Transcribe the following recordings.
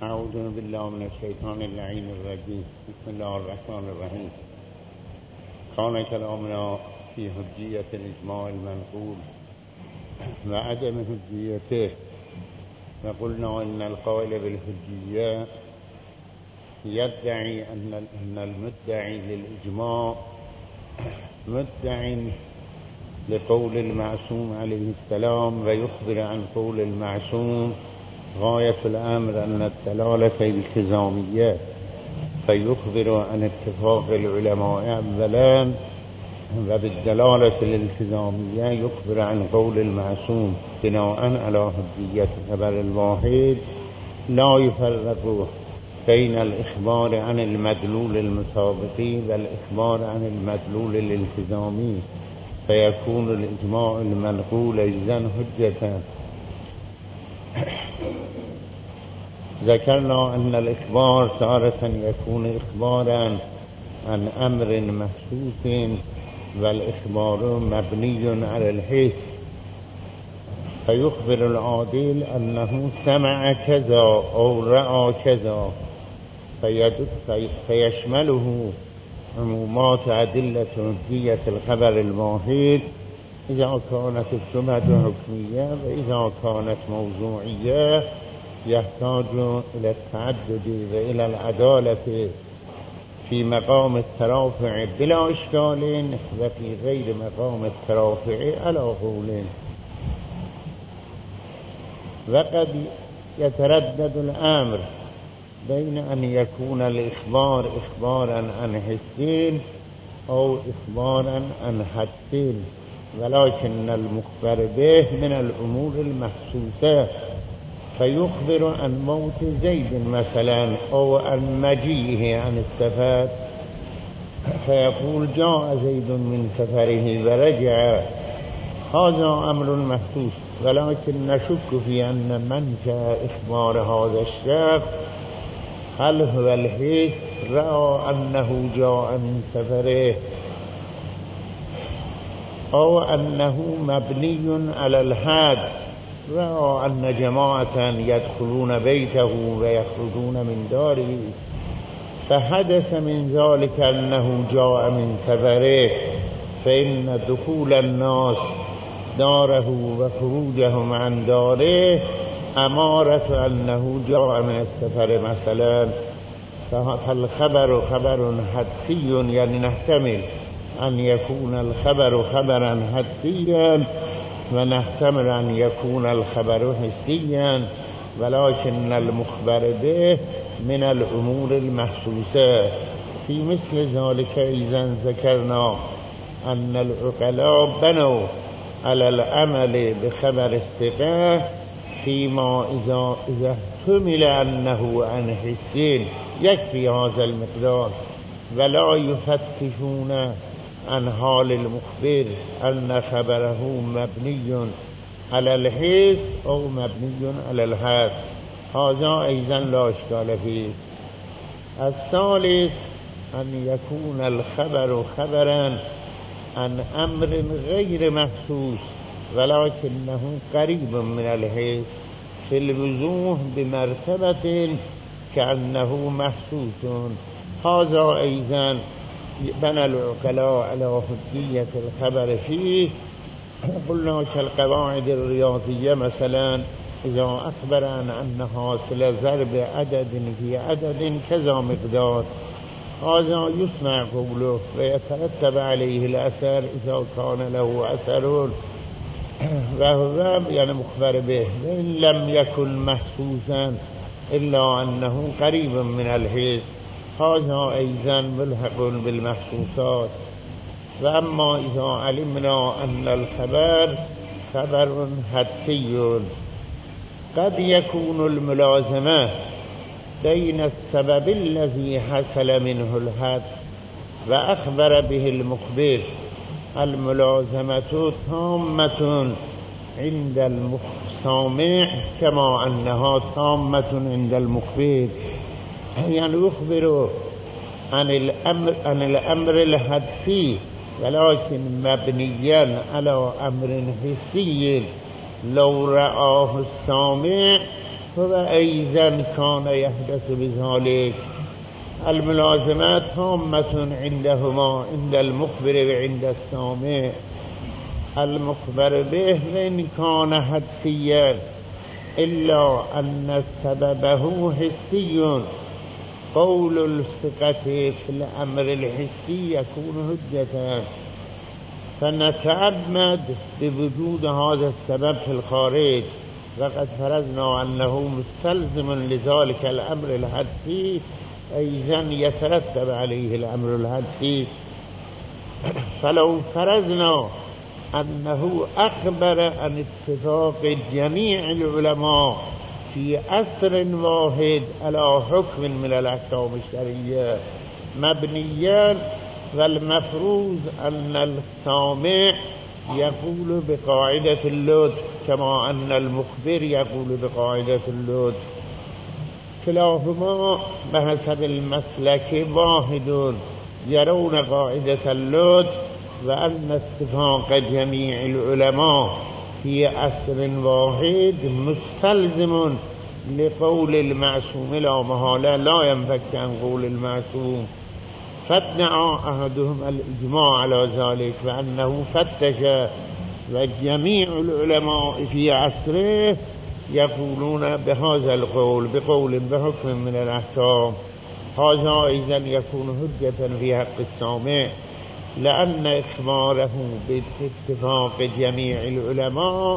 أعوذ بالله من الشيطان اللعين الرجيم. بسم الله الرحمن الرحيم. كان كلامنا في حجية الإجماع المنقول وعدم حجيته، وقلنا إن القائل بالحجية يدعي أن المدعي للإجماع مدعي لقول المعصوم عليه السلام، ويخبر عن قول المعصوم غاية الأمر أن الدلالة التزامية، فيخبر عن اتفاق العلماء أولا، وبالدلالة الالتزامية يخبر عن قول المعصوم بناء على حجية الخبر الواحد. لا يفرق بين الإخبار عن المدلول المسابقي والإخبار عن المدلول الالتزامي، فيكون الإجماع المنقول إذن حجة. ذكرنا أن الإخبار تارة يكون إخبارا عن أمر محسوس، والإخبار مبني على الحس، فيخبر العادل أنه سمع كذا أو رأى كذا، فيشمله عمومات أدلة حجية الخبر الواحد إذا كانت الشبهة حكمية، وإذا كانت موضوعية يحتاج إلى التعدد وإلى العدالة في مقام الترافع بلا إشكال، وفي غير مقام الترافع على قول. وقد يتردد الأمر بين أن يكون الإخبار إخبارا عن حسين أو إخبارا عن حدين، ولكن المخبر به من الأمور المحسوسة، فيخبر عن موت زيد مثلا أو عن مجيئه عن السفر، فيقول جاء زيد من سفره ورجع، هذا أمر محسوس، ولكن نشك في أن منشأ إخبار هذا الشخص هل هو الحس رأى أنه جاء من سفره، أو أنه مبني على الحد رأى أن جماعة يدخلون بيته ويخرجون من داره، فحدث من ذلك أنه جاء من سفره، فإن دخول الناس داره وخروجهم عن داره أمارة أنه جاء من السفر مثلا. فالخبر خبر حدسي، يعني نحتمل أن يكون الخبر خبرا حدسيا، ونحتمل أن يكون الخبر حسيا، ولكن المخبر به من الأمور المحسوسة. في مثل ذلك إذن ذكرنا أن العقلاء بنوا على العمل بخبر الثقة فيما إذا احتمل أنه عن حسين يكفي هذا المقدار، ولا يفتشون عن حال المخبر أن خبره مبني على الحس أو مبني على الحد. هذا أيضا لا إشكال فيه. الثالث أن يكون الخبر خبرا عن أمر غير محسوس، ولكنه قريب من الحس في الوضوح بمرتبة كأنه محسوس. هذا أيضا بنى العقلاء على حجية الخبر فيه. قلنا كالقواعد الرياضية مثلا، إذا أخبر عن أن حاصل ضرب عدد في عدد كذا مقدار، هذا يسمع قوله ويترتب عليه الأثر إذا كان له أثر، وهو يعني مخبر به، وإن لم يكن محسوسا إلا أنه قريب من الحس، هذا أيضا ملحق بالمحسوسات. وأما إذا علمنا أن الخبر خبر حدسي، قد يكون الملازمة بين السبب الذي حصل منه الحد وأخبر به المخبر الملازمة تامة عند السامع كما أنها تامة عند المخبر، يعني يخبر عن الأمر الحدسي ولكن مبنيا على أمر حسي. لو رآه السامع فأيضا كان يحدث بذلك. الملازمة تامة عندهما، عند المخبر وعند السامع. المخبر به وإن كان حدسيا إلا أن سببه حسي. قول الثقة في الأمر الحسي يكون حجة، فنتعمد بوجود هذا السبب في الخارج، وقد فرضنا أنه مستلزم لذلك الأمر الحدسي، أيضا يترتب عليه الأمر الحدسي. فلو فرضنا أنه أخبر عن اتفاق جميع العلماء في عصر واحد على حكم من الأحكام الشرعية مبنيا، والمفروض أن السامع يقول بقاعدة اللطف كما أن المخبر يقول بقاعدة اللطف، كلاهما بحسب المسلك واحد، يرون قاعدة اللطف، وأن اتفاق جميع العلماء في عصر واحد مستلزم لقول المعصوم لا محالة، لا ينفك عن قول المعصوم. فادعى أحدهم الإجماع على ذلك وأنه فتش، وجميع العلماء في عصره يقولون بهذا القول بقول بحكم من الأحكام. هذا أيضا يكون حجة في حق السامع، لأن إخباره باتفاق جميع العلماء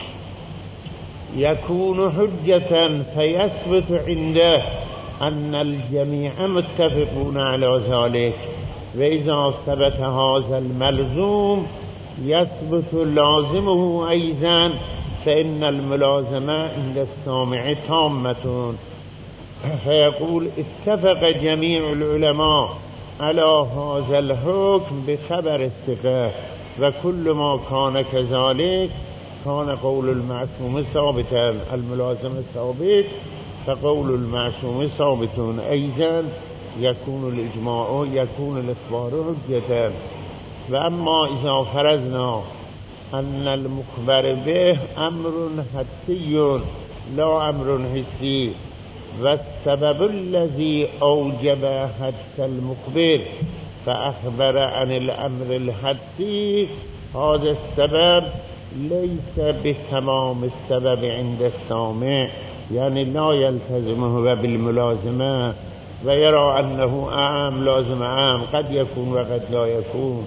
يكون حجة، فيثبت عنده أن الجميع متفقون على ذلك. وإذا ثبت هذا الملزوم يثبت لازمه أيضا، فإن الملازمة عند السامع تامة. فيقول اتفق جميع العلماء على هذا الحكم بخبر الثقة، وكل ما كان كذلك كان قول المعصوم ثابتا. الملازمة ثابت، فقول المعصوم ثابت أيضا، يكون الإجماع يكون الإخبار حجة. وأما إذا فرضنا أن المخبر به أمر حدسي لا أمر حسي، والسبب الذي أوجب حدس المخبر فأخبر عن الأمر الحدسي، هذا السبب ليس بتمام السبب عند السامع، يعني لا يلتزمه بالملازمة، ويرى أنه عام لازم عام، قد يكون وقد لا يكون.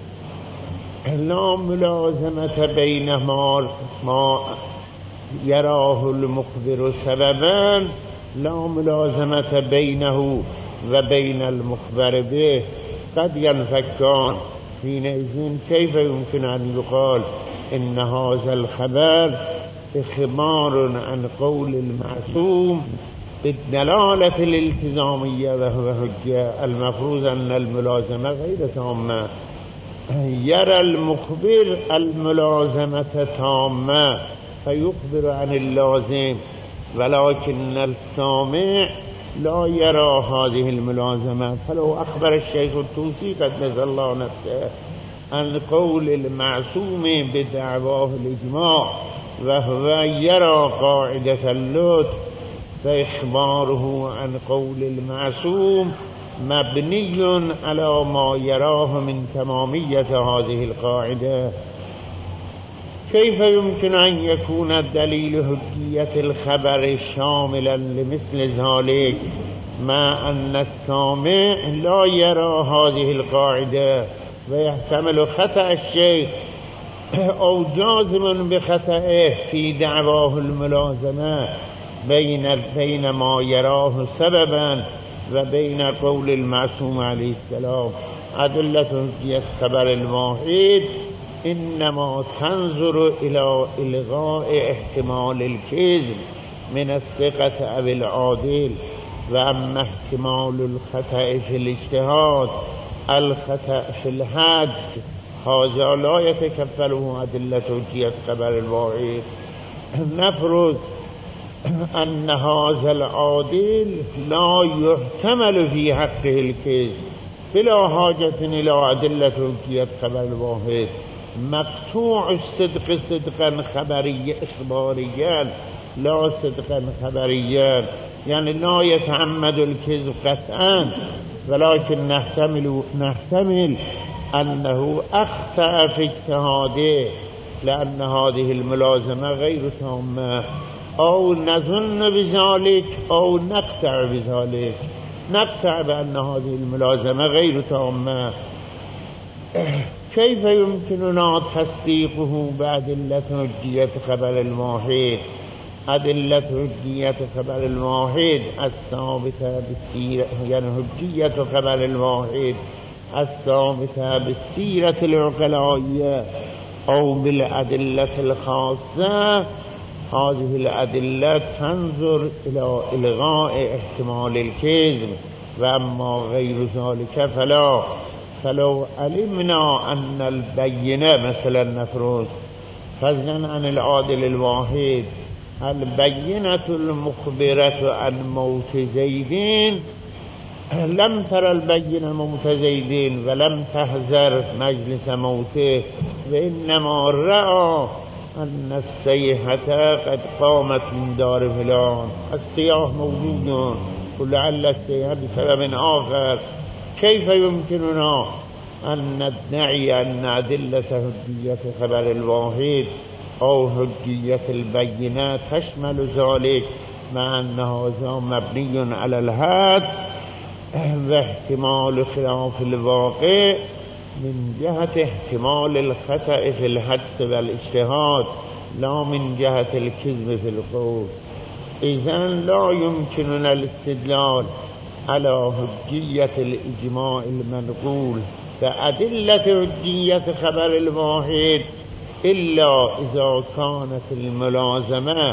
لا ملازمة بين ما يراه المخبر سببا، لا ملازمة بينه وبين المخبر به، قد ينفكان. حينئذ كيف يمكن أن يقال إن هذا الخبر إخبار عن قول المعصوم بالدلالة الالتزامية وهو حجة؟ المفروض أن الملازمة غير تامة. يرى المخبر الملازمة تامة فيخبر عن اللازم، ولكن السامع لا يرى هذه الملازمة. فلو أخبر الشيخ الطوسي قد نزل الله نفسه عن قول المعصوم بدعواه الإجماع وهو يرى قاعدة اللطف، فإخباره عن قول المعصوم مبني على ما يراه من تمامية هذه القاعدة. كيف يمكن أن يكون دليل حجية الخبر شاملا لمثل ذلك مع أن السامع لا يرى هذه القاعدة، ويحتمل خطأ الشيخ أو جازم بخطئه في دعواه الملازمة بين ما يراه سببا وبين قول المعصوم عليه السلام؟ أدلة حجية الخبر الواحد إنما تنظر إلى إلغاء احتمال الكذب من الثقة أو العادل، وأما احتمال الخطأ في الاجتهاد الخطأ في الحد هذا لا يتكفله أدلة حجية الخبر الواحد. نفرض أن هذا العادل لا يحتمل في حقه الكذب بلا حاجة إلى أدلة حجية الخبر الواحد، مقطوع الصدق صدقا خبريا إخباريا لا صدقا خبريا، يعني لا يتعمد الكذب قطعا، ولكن نحتمل أنه أخطأ في اجتهاده لأن هذه الملازمة غير تامة، أو نظن بذلك أو نقطع بذلك. نقطع بأن هذه الملازمة غير تامة. كيف يمكننا تصديقه بأدلة حجية خبر الواحد؟ أدلة حجية خبر الواحد الثابتة بالسيرة، يعني حجية خبر الواحد الثابتة بالسيرة العقلائية أو بالأدلة الخاصة. هذه الأدلة تنظر إلى إلغاء احتمال الكذب، وأما غير ذلك فلا. فلو علمنا أن البينة مثلا نفرض فضلا عن العادل الواحد البينة المخبرة عن موت زيدين لم ترى البينة موت زيدين ولم تحذر مجلس موته، وإنما رأى أن الصيحة قد قامت من دار فلان، الصياح موجود ولعل الصيحة بسبب آخر. كيف يمكننا أن ندعي أن أدلة حجية خبر الواحد أو حجية البينة تشمل ذلك، مع أن هذا مبني على الحد واحتمال خلاف الواقع من جهة احتمال الخطأ في الحدس والاجتهاد، لا من جهة الكذب في القول. إذن لا يمكننا الاستدلال على حجية الإجماع المنقول كأدلة حجية خبر الواحد إلا إذا كانت الملازمة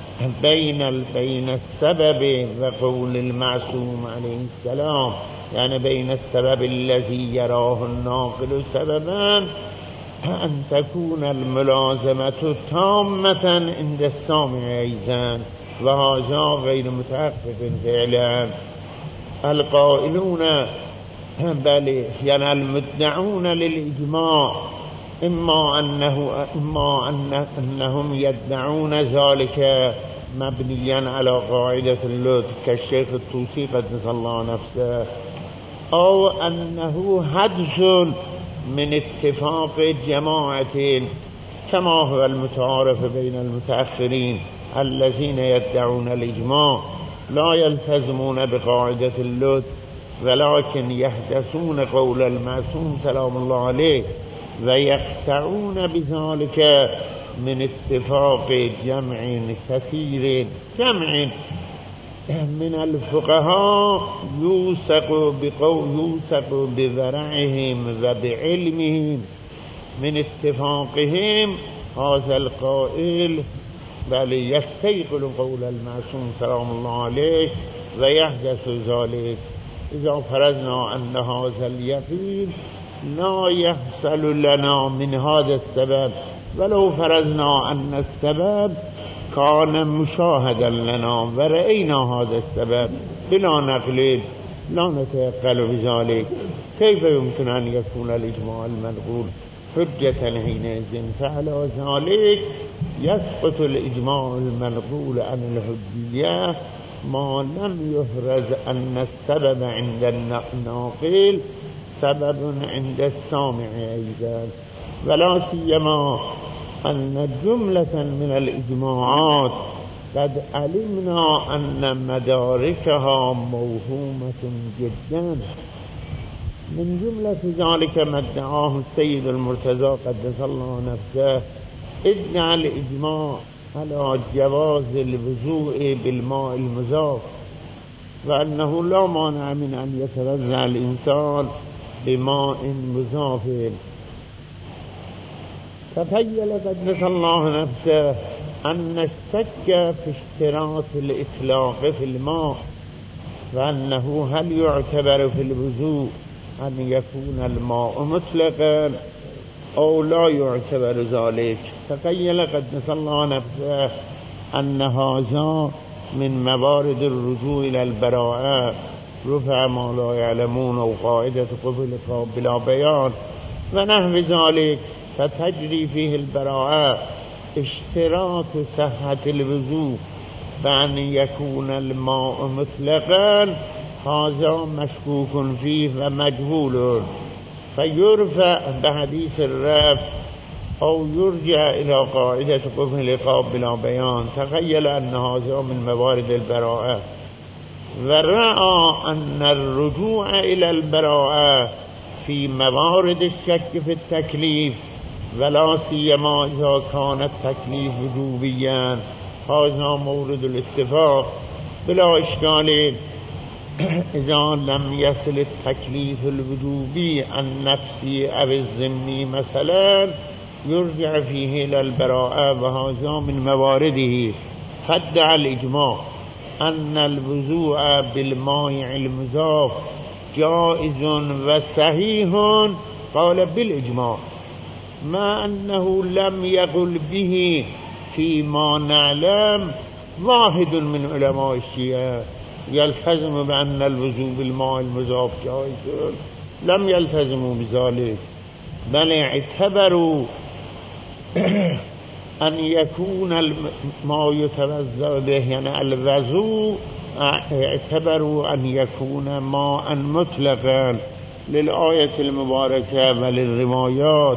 بين السبب وقول المعصوم عليه السلام، يعني بين السبب الذي يراه الناقل سببا أن تكون الملازمة تامة عند السامع أيضا، وهذا غير متحقق فعلا. القائلون بل يعني المدعون للإجماع إما أنهم يدعون ذلك مبنيا على قاعدة اللطف كالشيخ الطوسي قدس الله نفسه، أو أنه حدث من اتفاق جماعة كما هو المتعارف بين المتأخرين الذين يدعون الإجماع لا يلتزمون بقاعدة اللطف، ولكن يحدثون قول المعصوم سلام الله عليه ويقطعون بذلك من اتفاق جمع كثير من الفقهاء يوثق بورعهم وبعلمهم من اتفاقهم هذا القائل، بل يستيقظ قول المعصوم سلام الله عليه ويحدث ذلك. إذا فرضنا أن هذا اليقين لا يحصل لنا من هذا السبب، ولو فرضنا أن السبب كان مشاهدا لنا ورأينا هذا السبب بلا نقل لا نتيقن بذلك، كيف يمكن أن يكون الإجماع المنقول حجة حينئذ؟ فعلى ذلك يسقط الإجماع المنقول عن الحجية ما لم يفرز أن السبب عند الناقل سبب عند السامع أيضا، ولا سيما أن جملة من الإجماعات قد علمنا أن مداركها موهومة جدا. من جملة ذلك ما ادعاه السيد المرتضى قدس الله نفسه، ادعى الإجماع على جواز الوضوء بالماء المذاب، وأنه لا مانع من أن يتوضأ الإنسان بماء مذاب. تخيل قدس الله نفسه أن الشك في اشتراط الإطلاق في الماء، وأنه هل يعتبر في الوضوء أن يكون الماء مطلقا أو لا يعتبر ذلك. تخيل قدس الله نفسه أن هذا من موارد الرجوع إلى البراءة، رفع ما لا يعلمون أو قاعدة قبل بلا بيان ونحو ذلك، فتجري فيه البراءة اشتراط صحت الوضوء بأن يكون الماء مطلقا هذا مشكوك فيه و مجهول فيرفع بحديث الرفع أو يرجع إلى قاعدة قبح العقاب بلا بيان. تخيل أن هذا من موارد البراءة، ورأى أن الرجوع إلى البراءة في موارد الشك في التكليف ولا سيما إذا كان التكليف وجوبيا هذا مورد الاتفاق بلا إشكال. إذا لم يصل التكليف الوجوبي النفسي أو الضمني مثلا يرجع فيه إلى البراءة وهذا من موارده. فادعى الإجماع أن الوضوء بالماء المضاف جائز وصحيح، قال بالإجماع، ما أنه لم يقل به فيما نعلم واحد من علماء الشيعة يلتزم بأن الوضوء بالماء المضاف جائز، لم يلتزموا بذلك، بل اعتبروا أن يكون ما يتوضأ به يعني الوضوء، اعتبروا أن يكون ماء مطلقا للآية المباركة وللروايات.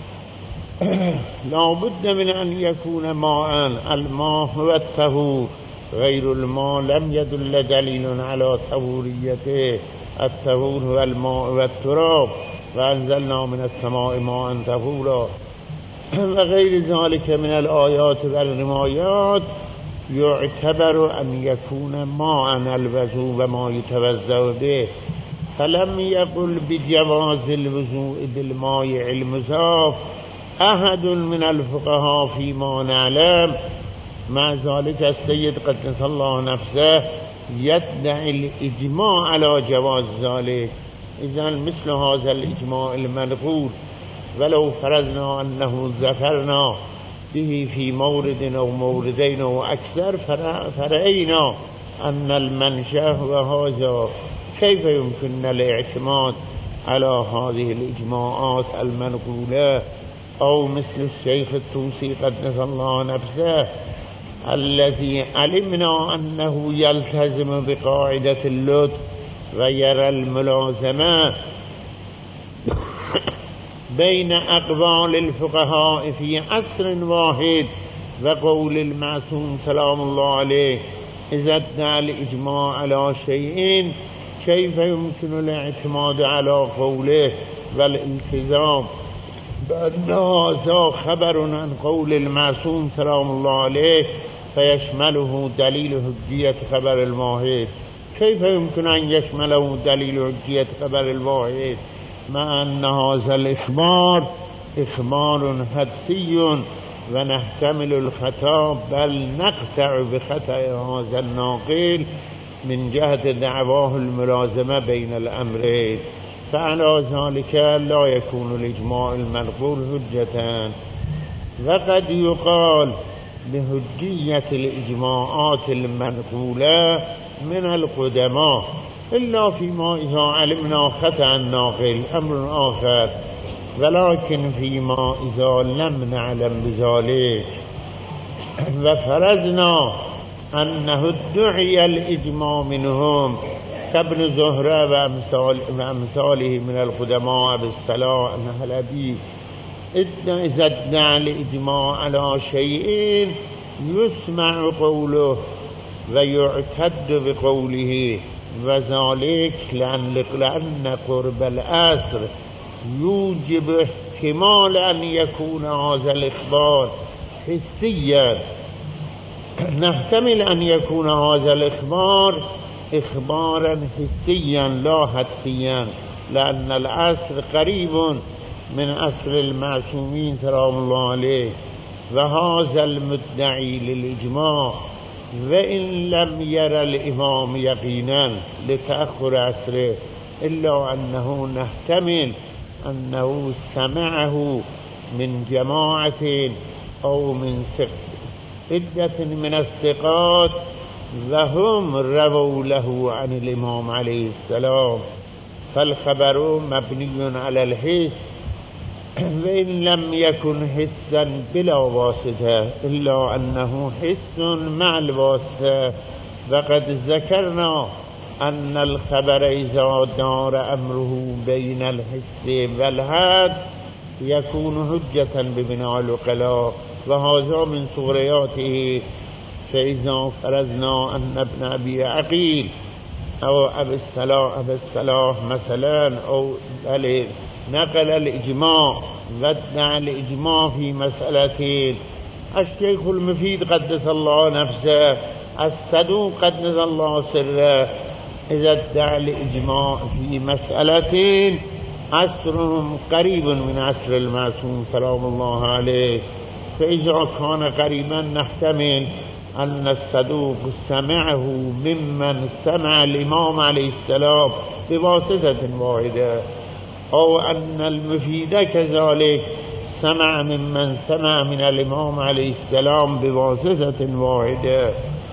لا بد من أن يكون ماء، الماء هو الطهور، غير الماء لم يدل دليل على طهوريته. الطهور هو الماء والتراب، وأنزلنا من السماء ماء طهورا وغير ذلك من الآيات والروايات. يعتبر أن يكون ماء الوضوء وما يتوضأ به، فلم يقل بجواز الوضوء بالماء المضاف أحد من الفقهاء فيما نعلم. مع ذلك السيد قدس الله نفسه يدعي الإجماع على جواز ذلك. إذن مثل هذا الإجماع المنقول ولو فرضنا أنه ذكرنا به في مورد أو موردين أو أكثر فرأينا أن المنشأ هو هذا، كيف يمكن الاعتماد على هذه الإجماعات المنقولة؟ أو مثل الشيخ الطوسي قدس الله نفسه الذي علمنا أنه يلتزم بقاعدة اللطف ويرى الملازمة بين أقوال الفقهاء في عصر واحد وقول المعصوم سلام الله عليه. إذا ادعى الإجماع على شيء كيف يمكن الاعتماد على قوله والالتزام بأن هذا خبر عن قول المعصوم سلام الله عليه فيشمله دليل حجية خبر الواحد؟ كيف يمكن أن يشمله دليل حجية خبر الواحد مع أن هذا الإخبار إخبار حدسي ونحتمل الخطأ بل نقطع بخطأ هذا الناقل من جهة دعواه الملازمة بين الأمرين؟ فعلى ذلك لا يكون الإجماع المنقول حجة. وقد يقال بحجية الإجماعات المنقولة من القدماء إلا فيما إذا علمنا خطأ الناقل أمر آخر، ولكن فيما إذا لم نعلم بذلك وفرضنا أنه ادعي الإجماع منهم كابن زهرة وأمثاله من القدماء بالصلاة النهلبي، إذا ادعى الإجماع على شيء يسمع قوله ويعتد بقوله، وذلك لأن قرب الأصل يوجب احتمال أن يكون هذا الإخبار حسيا. نحتمل أن يكون هذا الإخبار إخبارا حسيا لا حدسيا، لأن الأصل قريب من أصل المعصومين سلام الله عليه. وهذا المدعي للإجماع وإن لم يرى الإمام يقينا لتأخر عصره إلا أنه نحتمل أنه سمعه من جماعة أو من عدة من الثقات وهم رووا له عن الإمام عليه السلام، فالخبر مبني على الحس وإن لم يكن حسا بلا واسطة إلا أنه حس مع الواسطة. وقد ذكرنا أن الخبر إذا دار أمره بين الحس والحد يكون حجة ببناء العقلاء، وهذا من صورياته. فإذا فرضنا أن ابن أبي عقيل أو أبي الصلاح مثلا أو نقل الإجماع وادعى الإجماع في مسألتين، الشيخ المفيد قدس الله نفسه، الصدوق قدس الله سره، إذا ادعى الإجماع في مسألتين عصرهم قريب من عصر المعصوم سلام الله عليه، فإذا كان قريبا نحتمل أن الصدوق سمعه ممن سمع الإمام عليه السلام بواسطة واحدة، أو أن المفيد كذلك سمع ممن سمع من الإمام عليه السلام بواسطة واحدة.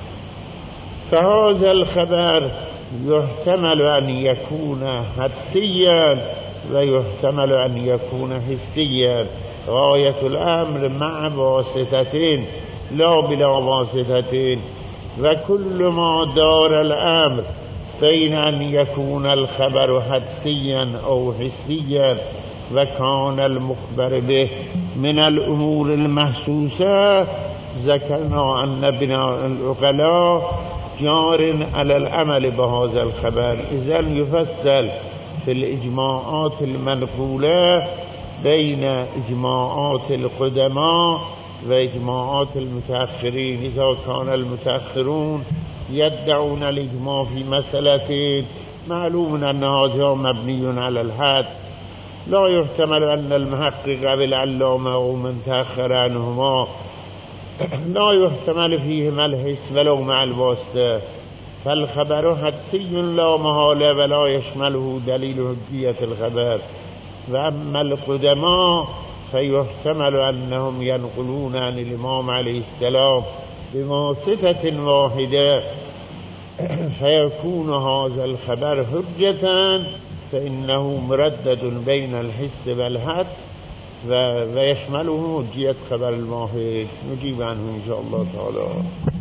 فهذا الخبر يحتمل أن يكون حدسيا ويحتمل أن يكون حسيا، غاية الأمر مع واسطتين لا بلا واسطتين. وكل ما دار الأمر بين أن يكون الخبر حدسيا أو حسيا وكان المخبر به من الأمور المحسوسة، ذكرنا أن بناء العقلاء جار على العمل بهذا الخبر. إذن يفصل في الإجماعات المنقولة بين إجماعات القدماء وإجماعات المتأخرين. إذا كان المتأخرون يدعون الإجماع في مسألة معلوم أن هذا مبني على الحد، لا يحتمل أن المحقق بالعلامة أو من تأخر عنهما لا يحتمل فيهما الحس ولو مع الواسطة، فالخبر حدسي لا محالة ولا يشمله دليل حجية الخبر. وأما القدماء فيحتمل أنهم ينقلون عن الإمام عليه السلام بواسطة واحدة، فيكون هذا الخبر حجة، فإنه مردد بين الحس والحد ويشمله حجية خبر الواحد. نجيب عنه إن شاء الله تعالى.